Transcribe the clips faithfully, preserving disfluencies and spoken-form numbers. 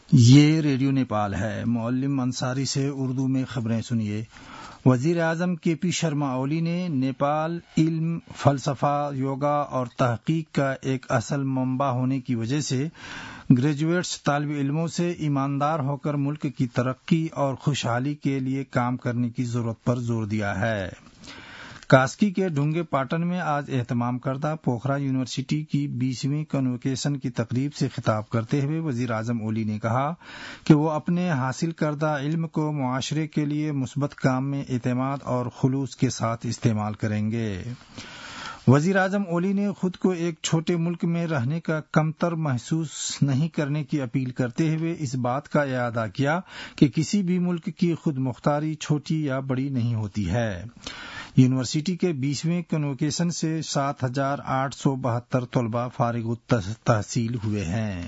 یہ ریڈیو نیپال ہے۔ معلم انصاری سے اردو میں خبریں سنیے۔ وزیر اعظم کے پی شرما اولی نے نیپال علم، فلسفہ، یوگا اور تحقیق کا ایک اصل منبع ہونے کی وجہ سے گریجویٹس طالب علموں سے ایماندار ہو کر ملک کی ترقی اور خوشحالی کے لیے کام کرنے کی ضرورت پر زور دیا ہے۔ کاسکی کے ڈھونگے پاٹن میں آج اہتمام کردہ پوکھرا یونیورسٹی کی بیسویں کنوکیشن کی تقریب سے خطاب کرتے ہوئے وزیر اعظم اولی نے کہا کہ وہ اپنے حاصل کردہ علم کو معاشرے کے لیے مثبت کام میں اعتماد اور خلوص کے ساتھ استعمال کریں گے۔ وزیر اعظم اولی نے خود کو ایک چھوٹے ملک میں رہنے کا کمتر محسوس نہیں کرنے کی اپیل کرتے ہوئے اس بات کا اعادہ کیا کہ کسی بھی ملک کی خود مختاری چھوٹی یا بڑی نہیں ہوتی ہے۔ یونیورسٹی کے بیسویں کنوکیشن سے سات ہزار آٹھ سو بہتر طلباء فارغ التحصیل ہوئے ہیں۔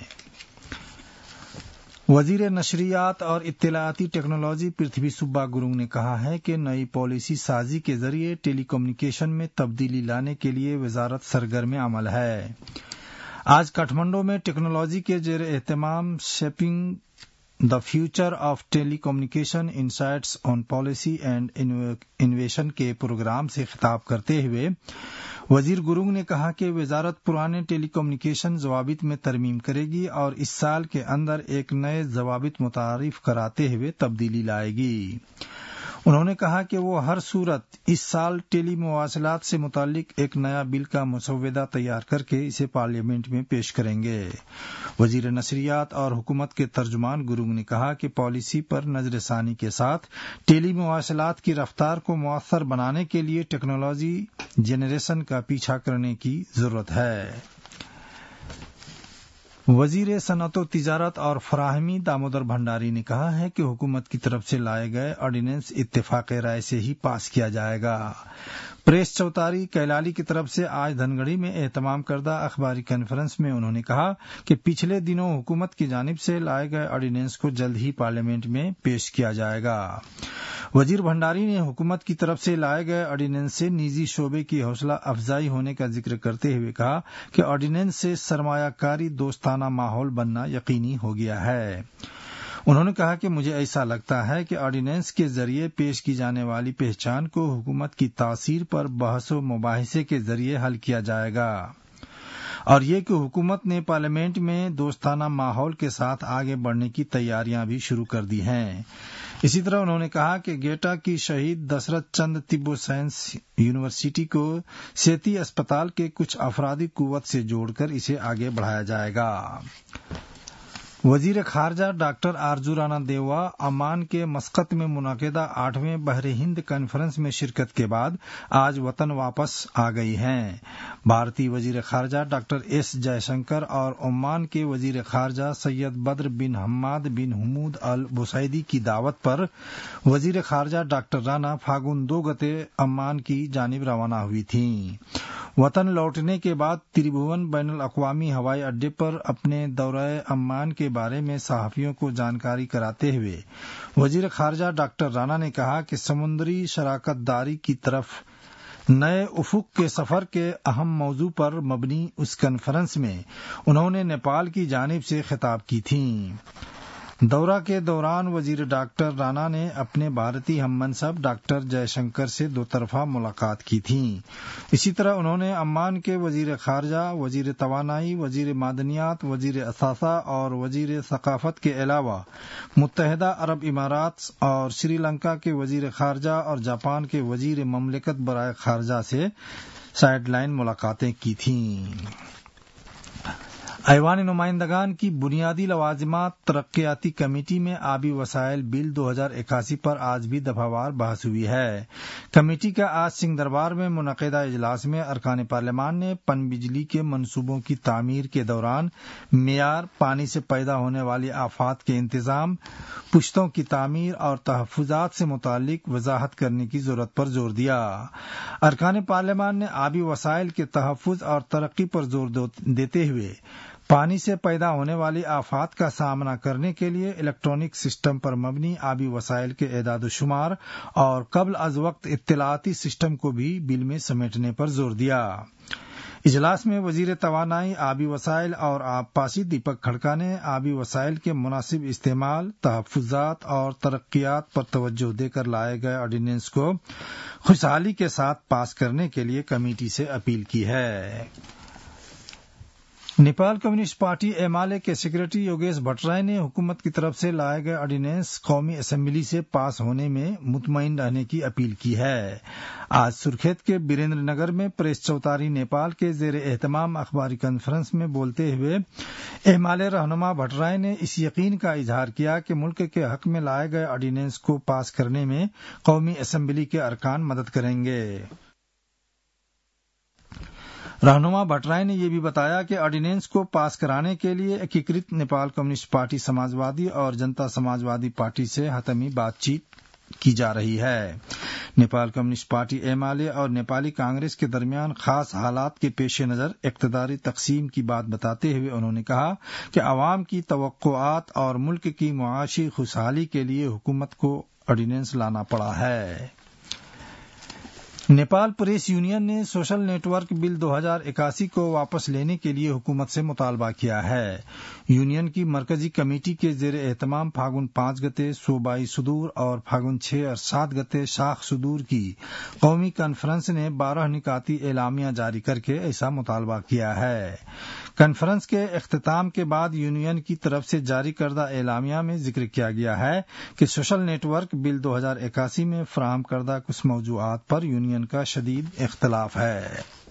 وزیر نشریات اور اطلاعاتی ٹیکنالوجی پرتھوی سبا گرنگ نے کہا ہے کہ نئی پالیسی سازی کے ذریعے ٹیلی کمیونیکیشن میں تبدیلی لانے کے لیے وزارت سرگرم عمل ہے۔ آج کٹھمنڈو میں ٹیکنالوجی کے زیر اہتمام shaping the future of telecommunication insights on policy and innovation کے پروگرام سے خطاب کرتے ہوئے وزیر گرنگ نے کہا کہ وزارت پرانے ٹیلی کمیونیکیشن ضوابط میں ترمیم کرے گی اور اس سال کے اندر ایک نئے ضوابط متعارف کراتے ہوئے تبدیلی لائے گی۔ انہوں نے کہا کہ وہ ہر صورت اس سال ٹیلی مواصلات سے متعلق ایک نیا بل کا مسودہ تیار کر کے اسے پارلیمنٹ میں پیش کریں گے۔ وزیر نشریات اور حکومت کے ترجمان گرنگ نے کہا کہ پالیسی پر نظر ثانی کے ساتھ ٹیلی مواصلات کی رفتار کو مؤثر بنانے کے لیے ٹیکنالوجی جنریشن کا پیچھا کرنے کی ضرورت ہے۔ وزیر صنعت و تجارت اور فراہمی دامودر بھنڈاری نے کہا ہے کہ حکومت کی طرف سے لائے گئے آرڈیننس اتفاق رائے سے ہی پاس کیا جائے گا۔ پریس چوتاری کیلالی کی طرف سے آج دھنگڑی میں اہتمام کردہ اخباری کانفرنس میں انہوں نے کہا کہ پچھلے دنوں حکومت کی جانب سے لائے گئے آرڈیننس کو جلد ہی پارلیمنٹ میں پیش کیا جائے گا۔ وزیر بھنڈاری نے حکومت کی طرف سے لائے گئے آرڈیننس سے نجی شعبے کی حوصلہ افزائی ہونے کا ذکر کرتے ہوئے کہا کہ آرڈیننس سے سرمایہ کاری دوستانہ ماحول بننا یقینی ہو گیا ہے۔ انہوں نے کہا کہ مجھے ایسا لگتا ہے کہ آرڈیننس کے ذریعے پیش کی جانے والی پہچان کو حکومت کی تاثیر پر بحث و مباحثے کے ذریعے حل کیا جائے گا، اور یہ کہ حکومت نے پارلیمنٹ میں دوستانہ ماحول کے ساتھ آگے بڑھنے کی تیاریاں بھی شروع کر دی ہیں۔ اسی طرح انہوں نے کہا کہ گیٹا کی شہید دشرتھ چند طب و سائنس یونیورسٹی کو سیتی اسپتال کے کچھ افرادی قوت سے جوڑ کر اسے آگے بڑھایا جائے گا۔ وزیر خارجہ ڈاکٹر آرزو رانا دیوا عمان کے مسقط میں منعقدہ آٹھویں بحر ہند کانفرنس میں شرکت کے بعد آج وطن واپس آ گئی ہیں۔ بھارتی وزیر خارجہ ڈاکٹر ایس جے شنکر اور عمان کے وزیر خارجہ سید بدر بن حماد بن حمود البوسیدی کی دعوت پر وزیر خارجہ ڈاکٹر رانا فاگن دو گتے عمان کی جانب روانہ ہوئی تھیں۔ وطن لوٹنے کے بعد تریبھون بین الاقوامی ہوائی اڈے پر اپنے دورہ عمان کے بارے میں صحافیوں کو جانکاری کراتے ہوئے وزیر خارجہ ڈاکٹر رانا نے کہا کہ سمندری شراکت داری کی طرف نئے افق کے سفر کے اہم موضوع پر مبنی اس کانفرنس میں انہوں نے نیپال کی جانب سے خطاب کی تھیں۔ دورہ کے دوران وزیر ڈاکٹر رانا نے اپنے بھارتی ہم منصب ڈاکٹر جے شنکر سے دو طرفہ ملاقات کی تھی۔ اسی طرح انہوں نے عمان کے وزیر خارجہ، وزیر توانائی، وزیر معدنیات، وزیر اثاثہ اور وزیر ثقافت کے علاوہ متحدہ عرب امارات اور سری لنکا کے وزیر خارجہ اور جاپان کے وزیر مملکت برائے خارجہ سے سائیڈ لائن ملاقاتیں کی تھیں۔ ایوان نمائندگان کی بنیادی لوازمات ترقیاتی کمیٹی میں آبی وسائل بل دو ہزار اکاسی پر آج بھی دفعہ وار بحث ہوئی ہے۔ کمیٹی کا آج سنگھ دربار میں منعقدہ اجلاس میں ارکان پارلیمان نے پن بجلی کے منصوبوں کی تعمیر کے دوران معیار، پانی سے پیدا ہونے والی آفات کے انتظام، پشتوں کی تعمیر اور تحفظات سے متعلق وضاحت کرنے کی ضرورت پر زور دیا۔ ارکان پارلیمان نے آبی وسائل کے تحفظ اور ترقی پر زور دیتے ہوئے پانی سے پیدا ہونے والی آفات کا سامنا کرنے کے لیے الیکٹرانک سسٹم پر مبنی آبی وسائل کے اعداد و شمار اور قبل از وقت اطلاعاتی سسٹم کو بھی بل میں سمیٹنے پر زور دیا۔ اجلاس میں وزیر توانائی، آبی وسائل اور آب پاشی دیپک کھڑکا نے آبی وسائل کے مناسب استعمال، تحفظات اور ترقیات پر توجہ دے کر لائے گئے آرڈیننس کو خوشحالی کے ساتھ پاس کرنے کے لیے کمیٹی سے اپیل کی ہے۔ Nepal communist party M L A کے سیکریٹری یوگیش بھٹرائے نے حکومت کی طرف سے لائے گئے آرڈیننس قومی اسمبلی سے پاس ہونے میں مطمئن رہنے کی اپیل کی ہے۔ آج سرخیت کے بیریندر نگر میں پریس چوتاری نیپال کے زیر اہتمام اخباری کانفرنس میں بولتے ہوئے ایم ایل اے رہنما بھٹرائے نے اس یقین کا اظہار کیا کہ ملک کے حق میں لائے گئے آرڈیننس کو پاس کرنے میں قومی اسمبلی کے ارکان مدد کریں گے۔ رہنما بھٹرائے نے یہ بھی بتایا کہ آرڈیننس کو پاس کرانے کے لیے ایکیکرت نیپال کمیونسٹ پارٹی سماجوادی اور جنتا سماجوادی پارٹی سے حتمی بات چیت کی جا رہی ہے۔ Nepal communist party M L A اور نیپالی کانگریس کے درمیان خاص حالات کے پیش نظر اقتداری تقسیم کی بات بتاتے ہوئے انہوں نے کہا کہ عوام کی توقعات اور ملک کی معاشی خوشحالی کے لیے حکومت کو آرڈیننس لانا پڑا ہے۔ نیپال پریس یونین نے سوشل نیٹ ورک بل دو ہزار اکاسی کو واپس لینے کے لیے حکومت سے مطالبہ کیا ہے۔ یونین کی مرکزی کمیٹی کے زیر اہتمام پھاگن پانچ گتے صوبائی صدور اور پھاگن چھ اور سات گتے شاخ صدور کی قومی کانفرنس نے بارہ نکاتی اعلامیہ جاری کر کے ایسا مطالبہ کیا ہے۔ کانفرنس کے اختتام کے بعد یونین کی طرف سے جاری کردہ اعلامیہ میں ذکر کیا گیا ہے کہ سوشل نیٹ ورک بل دو ہزار اکاسی میں فراہم کردہ کچھ موضوعات پر یونین کا شدید اختلاف ہے۔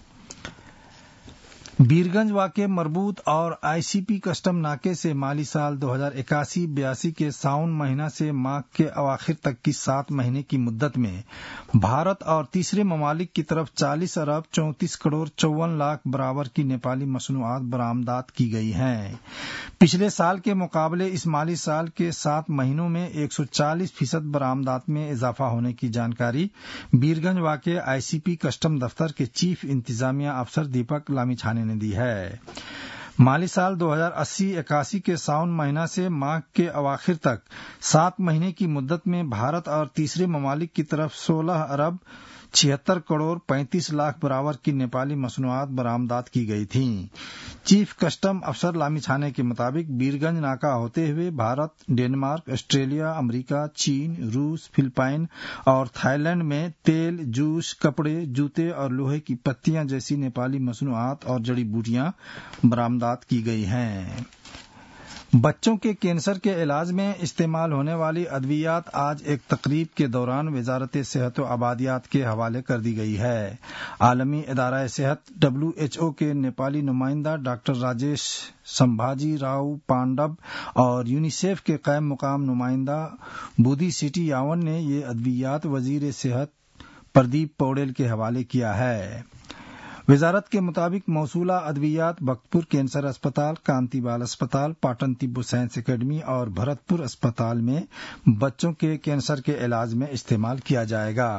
بیرگنج واقع مربوط اور آئی سی پی کسٹم ناکے سے مالی سال دو ہزار اکاسی بیاسی کے ساون مہینہ سے ماہ کے اواخر تک کی سات مہینے کی مدت میں بھارت اور تیسرے ممالک کی طرف چالیس ارب چونتیس کروڑ چون لاکھ برابر کی نیپالی مصنوعات برآمدات کی گئی ہیں۔ پچھلے سال کے مقابلے اس مالی سال کے سات مہینوں میں ایک سو چالیس فیصد برآمدات میں اضافہ ہونے کی جانکاری بیرگنج واقع آئی سی پی کسٹم دفتر کے چیف انتظامیہ افسر دیپک لامیچھانے نے دی ہے۔ مالی سال دو ہزار اسی اکاسی کے ساون مہینہ سے ماہ کے اواخر تک سات مہینے کی مدت میں بھارت اور تیسرے ممالک کی طرف سولہ ارب چھہتر کروڑ پینتیس لاکھ برابر کی نیپالی مصنوعات برآمدات کی گئی تھیں۔ چیف کسٹم افسر لامیچھانے کے مطابق بیرگنج ناکہ ہوتے ہوئے بھارت، ڈنمارک، آسٹریلیا، امریکہ، چین، روس، فلپائن اور تھائی لینڈ میں تیل، جوس، کپڑے، جوتے اور لوہے کی پتیاں جیسی نیپالی مصنوعات اور جڑی بوٹیاں برآمدات کی گئی ہیں۔ بچوں کے کینسر کے علاج میں استعمال ہونے والی ادویات آج ایک تقریب کے دوران وزارت صحت و آبادیات کے حوالے کر دی گئی ہے۔ عالمی ادارہ صحت ڈبلیو ایچ او کے نیپالی نمائندہ ڈاکٹر راجیش سمبھاجی راؤ پانڈب اور یونیسیف کے قائم مقام نمائندہ بودھی سیٹی یاون نے یہ ادویات وزیر صحت پردیپ پوڈیل کے حوالے کیا ہے۔ وزارت کے مطابق موصولہ ادویات بختپور کینسر اسپتال، کانتی بال اسپتال، پاٹن طب و سائنس اکیڈمی اور بھرت پور اسپتال میں بچوں کے کینسر کے علاج میں استعمال کیا جائے گا۔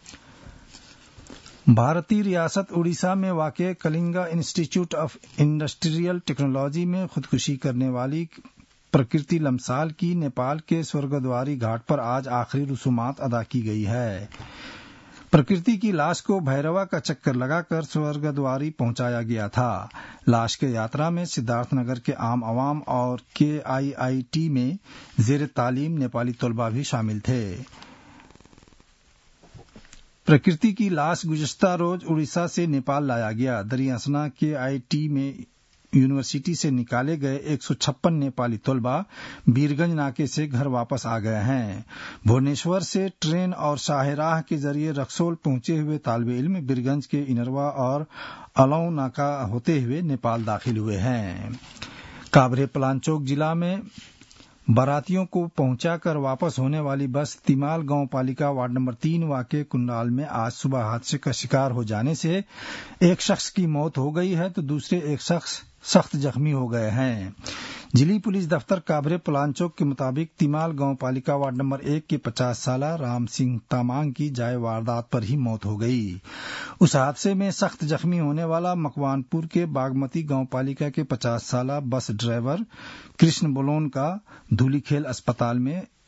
بھارتی ریاست اڑیسہ میں واقع کلنگا انسٹی ٹیوٹ آف انڈسٹریل ٹیکنالوجی میں خودکشی کرنے والی پرکرتی لمسال کی نیپال کے سورگدواری گھاٹ پر آج آخری رسومات ادا کی گئی ہے۔ پرکرتی کی لاش کو بھیروا کا چکر لگا کر سورگدواری پہنچایا گیا تھا۔ لاش کے یاترا میں سدھارتھ نگر کے عام عوام اور کے آئی آئی ٹی میں زیر تعلیم نیپالی طلبہ بھی شامل تھے۔ پرکرتی کی لاش گزشتہ روز اڑیسہ سے نیپال لایا گیا۔ دریاسنا کے آئی ٹی میں یونیورسٹی سے نکالے گئے ایک سو چھپن نیپالی طلبہ بیرگنج ناکے سے گھر واپس آ گئے ہیں۔ بھونیشور سے ٹرین اور شاہراہ کے ذریعے رکسول پہنچے ہوئے طالب علم بیرگنج کے انروا اور الو ناکہ ہوتے ہوئے نیپال داخل ہوئے ہیں۔ کابرے پلانچوک ضلع میں براتیوں کو پہنچا کر واپس ہونے والی بس تیمال گاؤں پالیکا وارڈ نمبر تین واقع کنڈال میں آج صبح حادثے کا شکار ہو جانے سے ایک شخص کی موت ہو گئی ہے تو دوسرے ایک شخص سخت زخمی ہو گئے ہیں۔ ضلعی پولیس دفتر کابرے پلانچوک کے مطابق تیمال گاؤں پالیکا وارڈ نمبر ایک کے پچاس سالہ رام سنگھ تامانگ کی جائے واردات پر ہی موت ہو گئی۔ اس حادثے میں سخت زخمی ہونے والا مکوان پور کے باگمتی گاؤں پالیکا کے پچاس سالہ بس ڈرائیور کرشن بولون کا دھولی کھیل اسپتال میں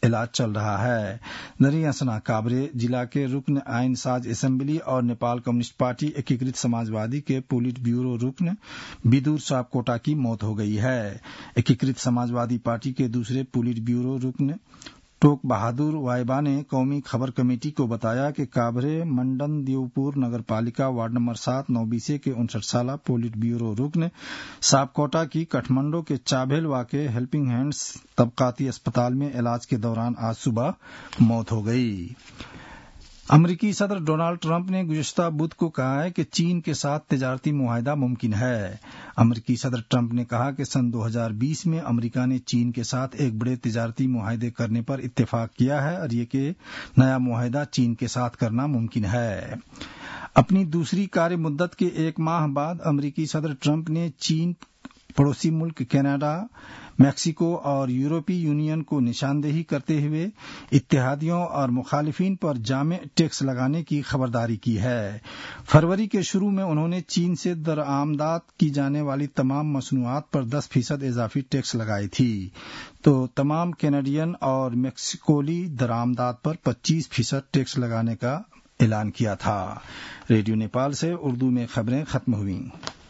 علاج چل رہا ہے۔ نری اسنا کابرے ضلع کے رکن آئین ساز اسمبلی اور نیپال کمیونسٹ پارٹی ایکیکرت سماجوادی کے پولٹ بیورو رکن بدور صاحب کوٹا کی موت ہو گئی ہے۔ ایکیکرت سماجوادی پارٹی کے دوسرے پولٹ بیورو رکن ٹوک بہادر وائبا نے قومی خبر کمیٹی کو بتایا کہ کابرے منڈن دیوپور نگر پالکا وارڈ نمبر سات نوبیسے کے انسٹھ سالہ پولٹ بیورو رکن صاحب کوٹا کی کٹھمنڈو کے چابھیل واقع ہیلپنگ ہینڈز طبقاتی اسپتال میں علاج کے دوران آج صبح موت ہو گئی۔ امریکی صدر ڈونالڈ ٹرمپ نے گزشتہ بدھ کو کہا ہے کہ چین کے ساتھ تجارتی معاہدہ ممکن ہے۔ امریکی صدر ٹرمپ نے کہا کہ سن دو ہزار بیس میں امریکہ نے چین کے ساتھ ایک بڑے تجارتی معاہدے کرنے پر اتفاق کیا ہے اور یہ کہ نیا معاہدہ چین کے ساتھ کرنا ممکن ہے۔ اپنی دوسری کاری مدت کے ایک ماہ بعد امریکی صدر ٹرمپ نے چین، پڑوسی ملک کینیڈا، میکسیکو اور یورپی یونین کو نشاندہی کرتے ہوئے اتحادیوں اور مخالفین پر جامع ٹیکس لگانے کی خبرداری کی ہے۔ فروری کے شروع میں انہوں نے چین سے درآمدات کی جانے والی تمام مصنوعات پر دس فیصد اضافی ٹیکس لگائی تھی تو تمام کینیڈین اور میکسیکولی درآمدات پر پچیس فیصد ٹیکس لگانے کا اعلان کیا تھا۔ ریڈیو نیپال سے اردو میں خبریں ختم ہوئیں۔